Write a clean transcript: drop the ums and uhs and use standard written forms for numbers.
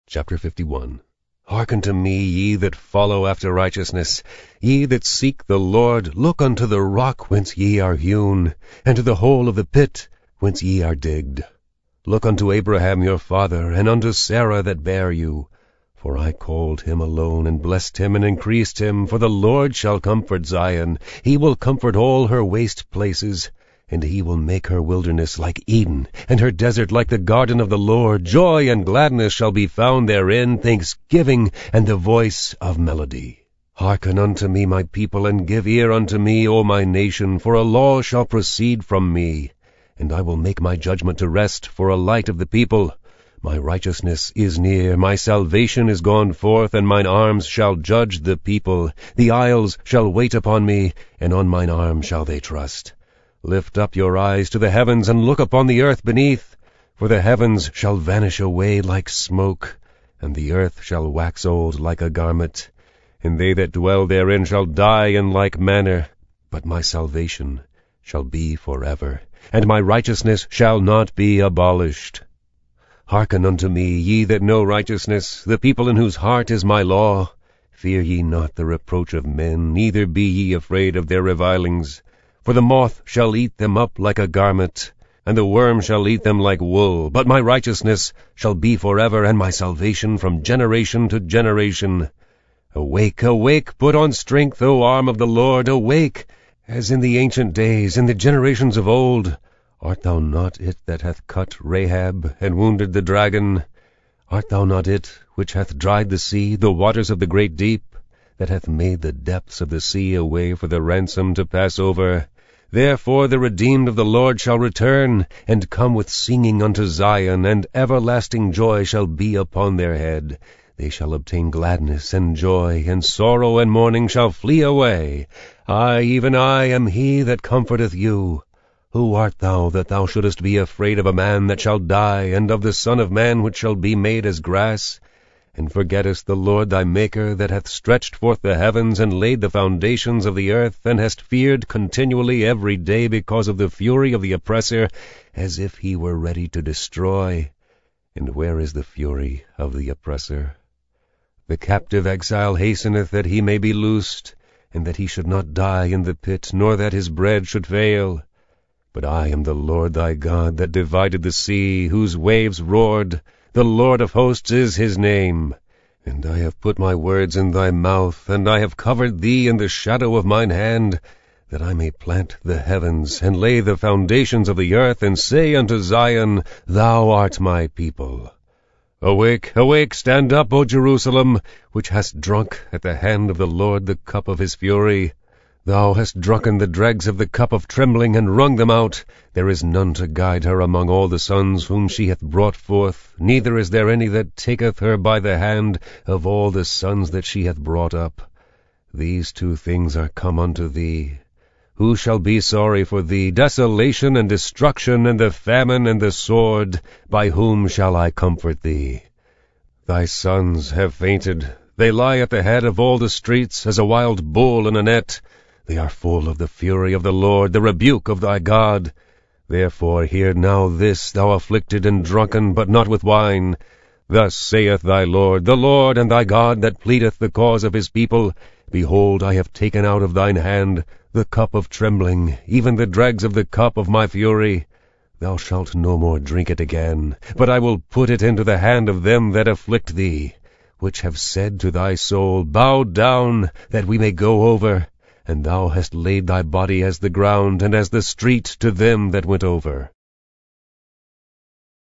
Chapter 51. Hearken to me, ye that follow after righteousness, ye that seek the Lord. Look unto the rock whence ye are hewn, and to the hole of the pit whence ye are digged. Look unto Abraham your father, and unto Sarah that bare you. For I called him alone, and blessed him, and increased him. For the Lord shall comfort Zion, he will comfort all her waste places. And he will make her wilderness like Eden, and her desert like the garden of the Lord. Joy and gladness shall be found therein, thanksgiving and the voice of melody. Hearken unto me, my people, and give ear unto me, O my nation, for a law shall proceed from me. And I will make my judgment to rest for a light of the people. My righteousness is near, my salvation is gone forth, and mine arms shall judge the people. The isles shall wait upon me, and on mine arm shall they trust. Lift up your eyes to the heavens, and look upon the earth beneath. For the heavens shall vanish away like smoke, and the earth shall wax old like a garment. And they that dwell therein shall die in like manner. But my salvation shall be forever, and my righteousness shall not be abolished. Hearken unto me, ye that know righteousness, the people in whose heart is my law. Fear ye not the reproach of men, neither be ye afraid of their revilings. For the moth shall eat them up like a garment, and the worm shall eat them like wool. But my righteousness shall be forever, and my salvation from generation to generation. Awake, awake, put on strength, O arm of the Lord. Awake, as in the ancient days, in the generations of old. Art thou not it that hath cut Rahab, and wounded the dragon? Art thou not it which hath dried the sea, the waters of the great deep? That hath made the depths of the sea a way for the ransom to pass over? Therefore the redeemed of the Lord shall return, and come with singing unto Zion, and everlasting joy shall be upon their head. They shall obtain gladness and joy, and sorrow and mourning shall flee away. I, even I, am he that comforteth you. Who art thou, that thou shouldest be afraid of a man that shall die, and of the Son of Man which shall be made as grass? And forgettest the Lord thy Maker, that hath stretched forth the heavens, and laid the foundations of the earth, and hast feared continually every day because of the fury of the oppressor, as if he were ready to destroy? And where is the fury of the oppressor? The captive exile hasteneth that he may be loosed, and that he should not die in the pit, nor that his bread should fail. But I am the Lord thy God, that divided the sea, whose waves roared. The Lord of hosts is his name. And I have put my words in thy mouth, and I have covered thee in the shadow of mine hand, that I may plant the heavens, and lay the foundations of the earth, and say unto Zion, Thou art my people. Awake, awake, stand up, O Jerusalem, which hast drunk at the hand of the Lord the cup of his fury. Thou hast drunken the dregs of the cup of trembling, and wrung them out. There is none to guide her among all the sons whom she hath brought forth, neither is there any that taketh her by the hand of all the sons that she hath brought up. These two things are come unto thee. Who shall be sorry for thee? Desolation and destruction, and the famine and the sword. By whom shall I comfort thee? Thy sons have fainted. They lie at the head of all the streets, as a wild bull in a net. They are full of the fury of the Lord, the rebuke of thy God. Therefore hear now this, thou afflicted and drunken, but not with wine. Thus saith thy Lord, the Lord and thy God, that pleadeth the cause of his people. Behold, I have taken out of thine hand the cup of trembling, even the dregs of the cup of my fury. Thou shalt no more drink it again, but I will put it into the hand of them that afflict thee, which have said to thy soul, Bow down, that we may go over. And thou hast laid thy body as the ground, and as the street to them that went over.